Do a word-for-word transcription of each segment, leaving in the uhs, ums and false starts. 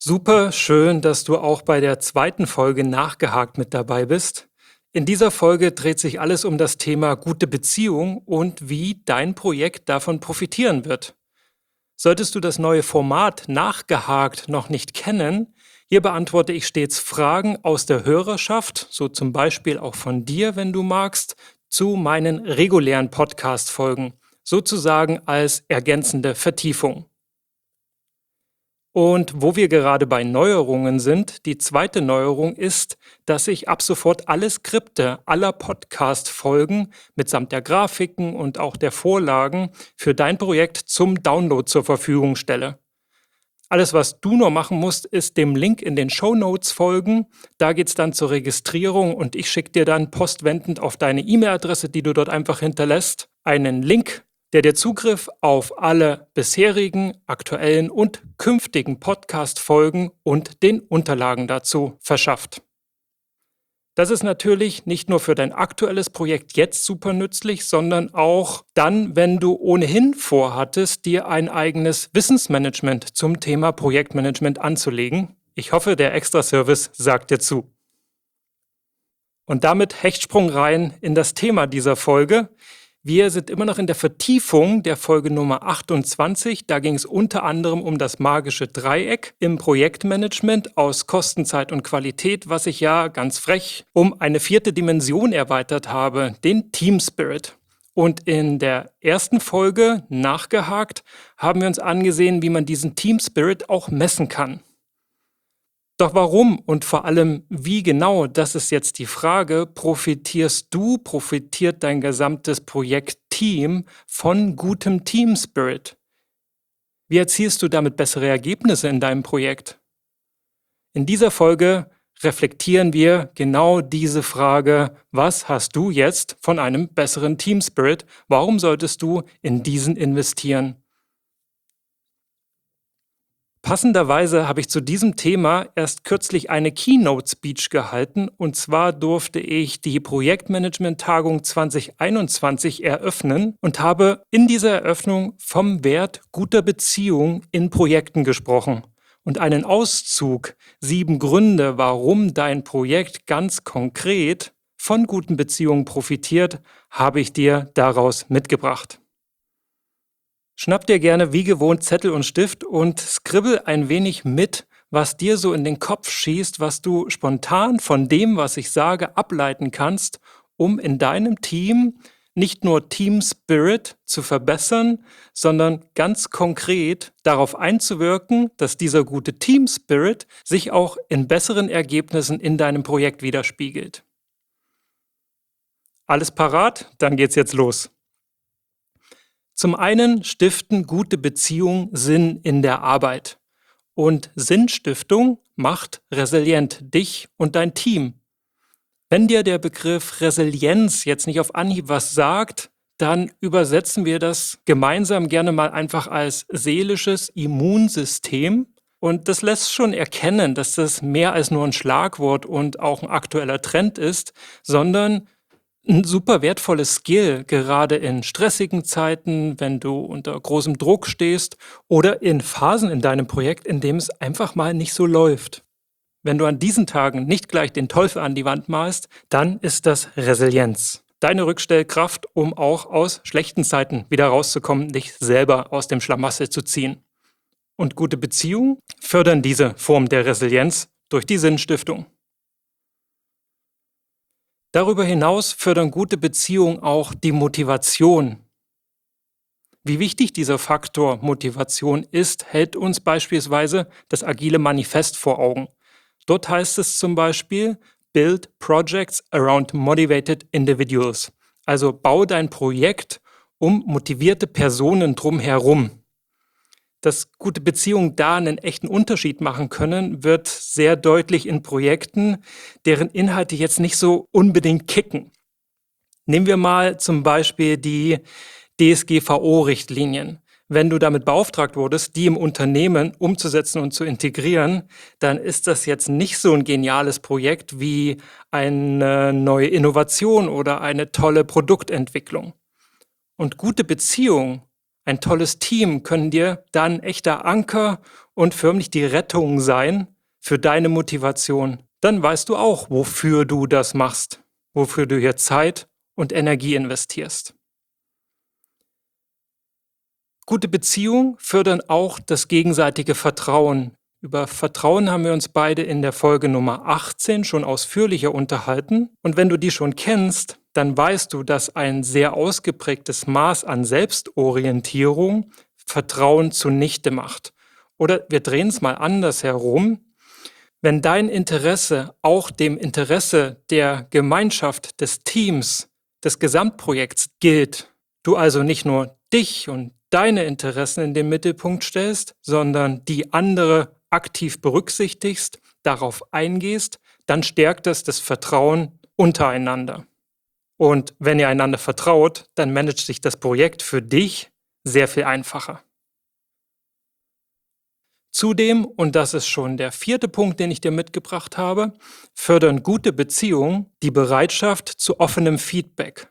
Super schön, dass du auch bei der zweiten Folge nachgehakt mit dabei bist. In dieser Folge dreht sich alles um das Thema gute Beziehung und wie dein Projekt davon profitieren wird. Solltest du das neue Format nachgehakt noch nicht kennen, hier beantworte ich stets Fragen aus der Hörerschaft, so zum Beispiel auch von dir, wenn du magst, zu meinen regulären Podcast-Folgen, sozusagen als ergänzende Vertiefung. Und wo wir gerade bei Neuerungen sind, die zweite Neuerung ist, dass ich ab sofort alle Skripte aller Podcast-Folgen mitsamt der Grafiken und auch der Vorlagen für dein Projekt zum Download zur Verfügung stelle. Alles, was du nur machen musst, ist dem Link in den Shownotes folgen. Da geht es dann zur Registrierung und ich schicke dir dann postwendend auf deine E-Mail-Adresse, die du dort einfach hinterlässt, einen Link, der dir Zugriff auf alle bisherigen, aktuellen und künftigen Podcast-Folgen und den Unterlagen dazu verschafft. Das ist natürlich nicht nur für dein aktuelles Projekt jetzt super nützlich, sondern auch dann, wenn du ohnehin vorhattest, dir ein eigenes Wissensmanagement zum Thema Projektmanagement anzulegen. Ich hoffe, der Extra-Service sagt dir zu. Und damit Hechtsprung rein in das Thema dieser Folge. Wir sind immer noch in der Vertiefung der Folge Nummer achtundzwanzig. Da ging es unter anderem um das magische Dreieck im Projektmanagement aus Kosten, Zeit und Qualität, was ich ja ganz frech um eine vierte Dimension erweitert habe, den Team Spirit. Und in der ersten Folge, nachgehakt, haben wir uns angesehen, wie man diesen Team Spirit auch messen kann. Doch warum und vor allem wie genau, das ist jetzt die Frage, profitierst du, profitiert dein gesamtes Projektteam von gutem Team Spirit? Wie erzielst du damit bessere Ergebnisse in deinem Projekt? In dieser Folge reflektieren wir genau diese Frage, was hast du jetzt von einem besseren Team Spirit? Warum solltest du in diesen investieren? Passenderweise habe ich zu diesem Thema erst kürzlich eine Keynote-Speech gehalten und zwar durfte ich die Projektmanagement-Tagung zwanzig einundzwanzig eröffnen und habe in dieser Eröffnung vom Wert guter Beziehung in Projekten gesprochen und einen Auszug, sieben Gründe, warum dein Projekt ganz konkret von guten Beziehungen profitiert, habe ich dir daraus mitgebracht. Schnapp dir gerne wie gewohnt Zettel und Stift und skribbel ein wenig mit, was dir so in den Kopf schießt, was du spontan von dem, was ich sage, ableiten kannst, um in deinem Team nicht nur Team Spirit zu verbessern, sondern ganz konkret darauf einzuwirken, dass dieser gute Team Spirit sich auch in besseren Ergebnissen in deinem Projekt widerspiegelt. Alles parat? Dann geht's jetzt los. Zum einen stiften gute Beziehungen Sinn in der Arbeit. Und Sinnstiftung macht resilient dich und dein Team. Wenn dir der Begriff Resilienz jetzt nicht auf Anhieb was sagt, dann übersetzen wir das gemeinsam gerne mal einfach als seelisches Immunsystem. Und das lässt schon erkennen, dass das mehr als nur ein Schlagwort und auch ein aktueller Trend ist, sondern ein super wertvolles Skill, gerade in stressigen Zeiten, wenn du unter großem Druck stehst oder in Phasen in deinem Projekt, in dem es einfach mal nicht so läuft. Wenn du an diesen Tagen nicht gleich den Teufel an die Wand malst, dann ist das Resilienz. Deine Rückstellkraft, um auch aus schlechten Zeiten wieder rauszukommen, dich selber aus dem Schlamassel zu ziehen. Und gute Beziehungen fördern diese Form der Resilienz durch die Sinnstiftung. Darüber hinaus fördern gute Beziehungen auch die Motivation. Wie wichtig dieser Faktor Motivation ist, hält uns beispielsweise das Agile Manifest vor Augen. Dort heißt es zum Beispiel, build projects around motivated individuals. Also bau dein Projekt um motivierte Personen drumherum. Dass gute Beziehungen da einen echten Unterschied machen können, wird sehr deutlich in Projekten, deren Inhalte jetzt nicht so unbedingt kicken. Nehmen wir mal zum Beispiel die D S G V O-Richtlinien. Wenn du damit beauftragt wurdest, die im Unternehmen umzusetzen und zu integrieren, dann ist das jetzt nicht so ein geniales Projekt wie eine neue Innovation oder eine tolle Produktentwicklung. Und gute Beziehungen, ein tolles Team können dir dann ein echter Anker und förmlich die Rettung sein für deine Motivation. Dann weißt du auch, wofür du das machst, wofür du hier Zeit und Energie investierst. Gute Beziehungen fördern auch das gegenseitige Vertrauen. Über Vertrauen haben wir uns beide in der Folge Nummer achtzehn schon ausführlicher unterhalten. Und wenn du die schon kennst, dann weißt du, dass ein sehr ausgeprägtes Maß an Selbstorientierung Vertrauen zunichte macht. Oder wir drehen es mal anders herum. Wenn dein Interesse auch dem Interesse der Gemeinschaft, des Teams, des Gesamtprojekts gilt, du also nicht nur dich und deine Interessen in den Mittelpunkt stellst, sondern die andere aktiv berücksichtigst, darauf eingehst, dann stärkt es das Vertrauen untereinander. Und wenn ihr einander vertraut, dann managt sich das Projekt für dich sehr viel einfacher. Zudem, und das ist schon der vierte Punkt, den ich dir mitgebracht habe, fördern gute Beziehungen die Bereitschaft zu offenem Feedback.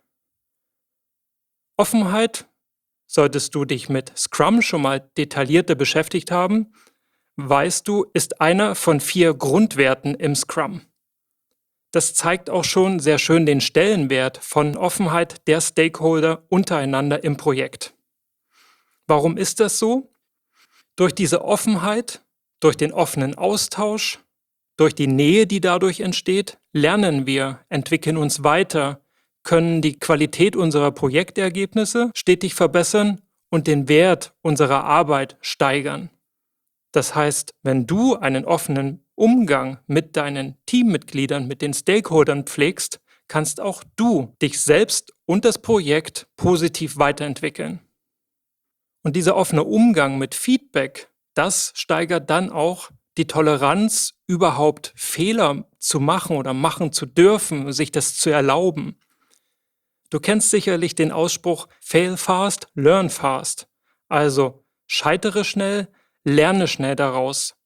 Offenheit, solltest du dich mit Scrum schon mal detaillierter beschäftigt haben, weißt du, ist einer von vier Grundwerten im Scrum. Das zeigt auch schon sehr schön den Stellenwert von Offenheit der Stakeholder untereinander im Projekt. Warum ist das so? Durch diese Offenheit, durch den offenen Austausch, durch die Nähe, die dadurch entsteht, lernen wir, entwickeln uns weiter, können die Qualität unserer Projektergebnisse stetig verbessern und den Wert unserer Arbeit steigern. Das heißt, wenn du einen offenen Umgang mit deinen Teammitgliedern, mit den Stakeholdern pflegst, kannst auch du dich selbst und das Projekt positiv weiterentwickeln. Und dieser offene Umgang mit Feedback, das steigert dann auch die Toleranz, überhaupt Fehler zu machen oder machen zu dürfen, sich das zu erlauben. Du kennst sicherlich den Ausspruch Fail fast, learn fast. Also scheitere schnell, lerne schnell daraus.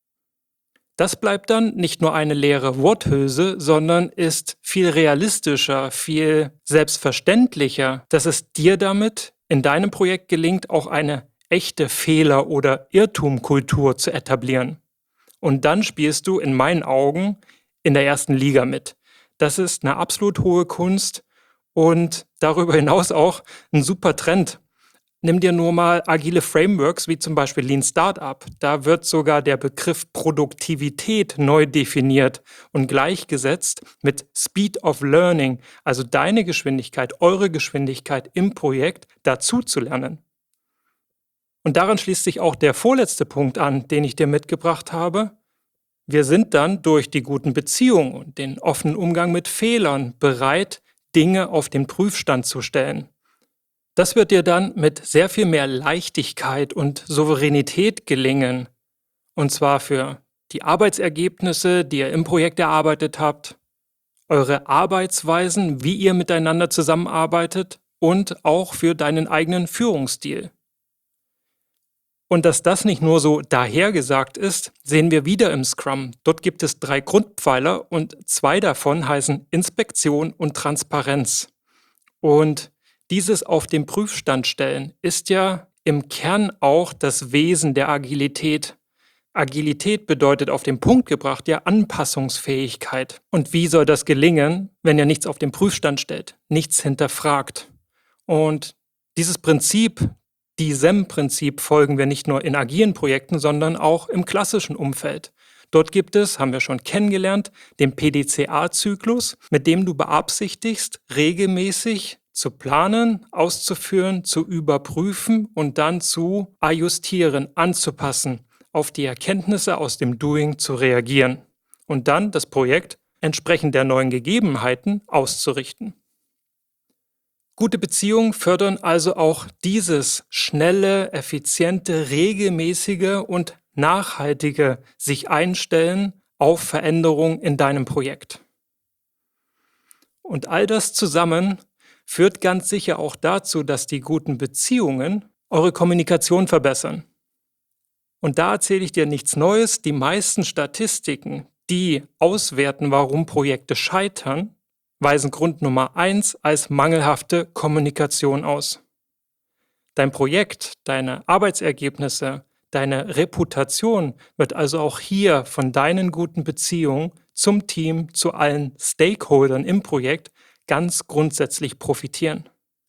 Das bleibt dann nicht nur eine leere Worthülse, sondern ist viel realistischer, viel selbstverständlicher, dass es dir damit in deinem Projekt gelingt, auch eine echte Fehler- oder Irrtumkultur zu etablieren. Und dann spielst du in meinen Augen in der ersten Liga mit. Das ist eine absolut hohe Kunst und darüber hinaus auch ein super Trend. Nimm dir nur mal agile Frameworks wie zum Beispiel Lean Startup. Da wird sogar der Begriff Produktivität neu definiert und gleichgesetzt mit Speed of Learning, also deine Geschwindigkeit, eure Geschwindigkeit im Projekt dazu zu lernen. Und daran schließt sich auch der vorletzte Punkt an, den ich dir mitgebracht habe. Wir sind dann durch die guten Beziehungen und den offenen Umgang mit Fehlern bereit, Dinge auf den Prüfstand zu stellen. Das wird dir dann mit sehr viel mehr Leichtigkeit und Souveränität gelingen. Und zwar für die Arbeitsergebnisse, die ihr im Projekt erarbeitet habt, eure Arbeitsweisen, wie ihr miteinander zusammenarbeitet und auch für deinen eigenen Führungsstil. Und dass das nicht nur so dahergesagt ist, sehen wir wieder im Scrum. Dort gibt es drei Grundpfeiler und zwei davon heißen Inspektion und Transparenz. Und dieses auf den Prüfstand stellen ist ja im Kern auch das Wesen der Agilität. Agilität bedeutet auf den Punkt gebracht ja Anpassungsfähigkeit. Und wie soll das gelingen, wenn ihr nichts auf den Prüfstand stellt, nichts hinterfragt? Und dieses Prinzip, die S E M-Prinzip, folgen wir nicht nur in agilen Projekten, sondern auch im klassischen Umfeld. Dort gibt es, haben wir schon kennengelernt, den P D C A-Zyklus, mit dem du beabsichtigst, regelmäßig zu planen, auszuführen, zu überprüfen und dann zu ajustieren, anzupassen, auf die Erkenntnisse aus dem Doing zu reagieren und dann das Projekt entsprechend der neuen Gegebenheiten auszurichten. Gute Beziehungen fördern also auch dieses schnelle, effiziente, regelmäßige und nachhaltige sich einstellen auf Veränderungen in deinem Projekt. Und all das zusammen führt ganz sicher auch dazu, dass die guten Beziehungen eure Kommunikation verbessern. Und da erzähle ich dir nichts Neues. Die meisten Statistiken, die auswerten, warum Projekte scheitern, weisen Grund Nummer eins als mangelhafte Kommunikation aus. Dein Projekt, deine Arbeitsergebnisse, deine Reputation wird also auch hier von deinen guten Beziehungen zum Team, zu allen Stakeholdern im Projekt ganz grundsätzlich profitieren.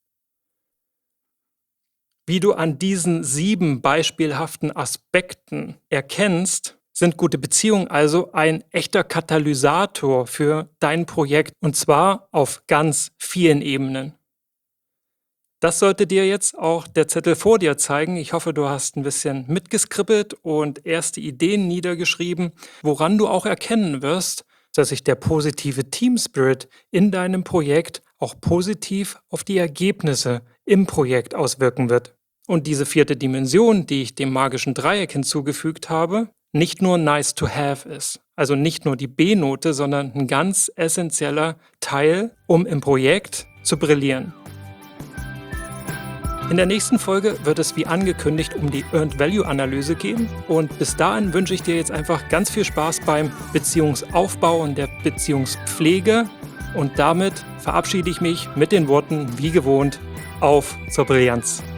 Wie du an diesen sieben beispielhaften Aspekten erkennst, sind gute Beziehungen also ein echter Katalysator für dein Projekt, und zwar auf ganz vielen Ebenen. Das sollte dir jetzt auch der Zettel vor dir zeigen. Ich hoffe, du hast ein bisschen mitgeskribbelt und erste Ideen niedergeschrieben, woran du auch erkennen wirst, dass sich der positive Team Spirit in deinem Projekt auch positiv auf die Ergebnisse im Projekt auswirken wird. Und diese vierte Dimension, die ich dem magischen Dreieck hinzugefügt habe, nicht nur nice to have ist, also nicht nur die B-Note, sondern ein ganz essentieller Teil, um im Projekt zu brillieren. In der nächsten Folge wird es wie angekündigt um die Earned Value Analyse gehen, und bis dahin wünsche ich dir jetzt einfach ganz viel Spaß beim Beziehungsaufbau und der Beziehungspflege, und damit verabschiede ich mich mit den Worten wie gewohnt: auf zur Brillanz.